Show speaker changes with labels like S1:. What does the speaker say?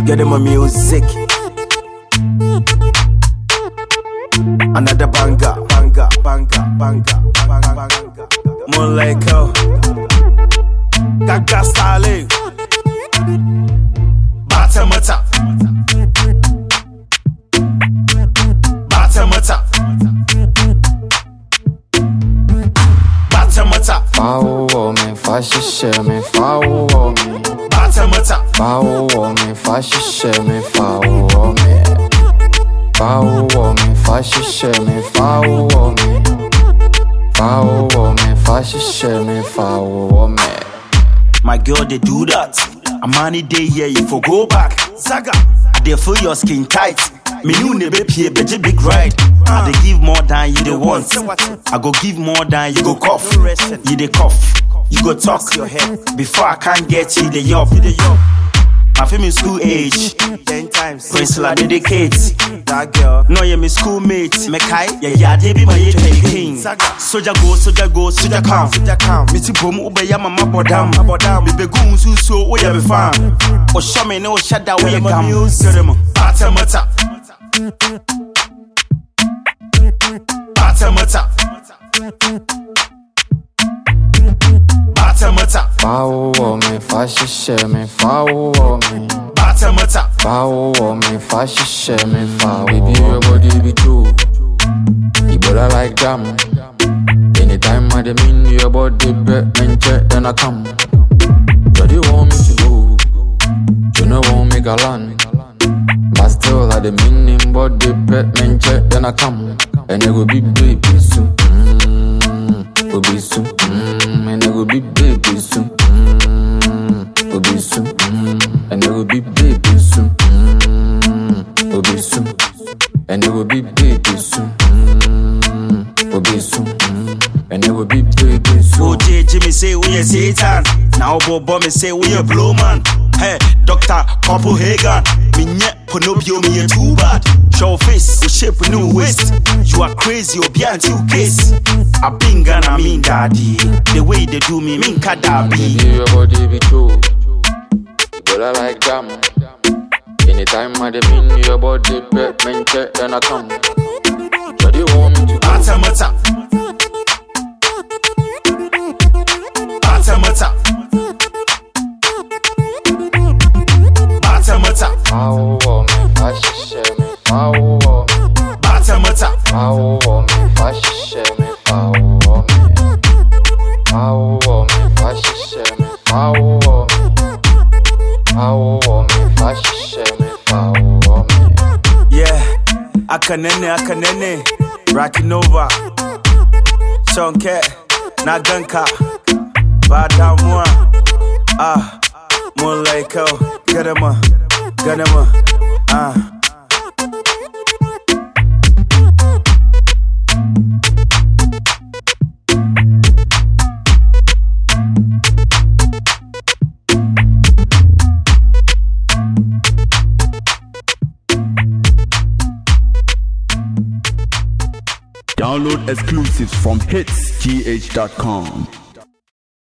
S1: Get him a music. Another banger, banger, banger, banger, banger. Moonlight Cow, Gaga Style, Batamata, Batamata, Batamata.
S2: Follow me, fascism me, follow me.
S1: Batamata,
S2: Follow me, fascism me, follow me. Follow me, fascism me, follow me. Follow me, fascism me, follow me.
S1: my girl, they do that. A money day here, you for go back. Zaga, I dey feel your skin tight. Me new nebe pay beji big ride. I dey give more than you dey want. I go give more than you go cough. You dey cough, you go talk. Before I can't get you, dey yup. I feel me school age 10 times. Prince I dedicate that girl. No, yeah, me schoolmate. Me kai, yeah, they be my king. Soldier go, soldier go, soldier come. Me ti boom ube ya mama bodam. Me be goon so we ya be fam. O show me no shada we ya gam. Batamata, Batamata, Batamata.
S2: Follow me, fascism me, follow me.
S1: Batamata,
S2: Follow me, fascism me, follow me. Baby, your body be true. You better like jam. Anytime I mean your body bet men check, then I come. Jody want me to go, you know won't make a land. But still I the meaning body bet men check, then I come. And it will be baby soon. Will be soon. And it will be baby soon. Will be soon. And it will be baby soon. Will be soon. And it will be baby soon. Will be soon. And it will be baby soon.
S1: OJ Jimmy say we a Satan. Now Bobo me say we a blow man. Hey, Dr. Copenhagen. Me nye Pinocchio me a too bad. Show face, we shape a new waist. You are crazy, or behind you case. I been gonna mean daddy. The way they do me, mean kadabi.
S2: Baby, your body be true. You better like jam. Anytime I mean your body bet men check, then I come. Jody want me to go.
S1: Batamata, Batamata, Batamata,
S2: Follow me, fascism me, follow me.
S1: Batamata,
S2: Follow me, fascism me, follow me. Follow me, fascism me, follow me. Follow me, fascism me, follow me.
S1: yeah. Akanene, rocking over. Shonke, Naganka, Badamwa, Moonlight Cow, Ganama,
S3: Download exclusives from hitsgh.com.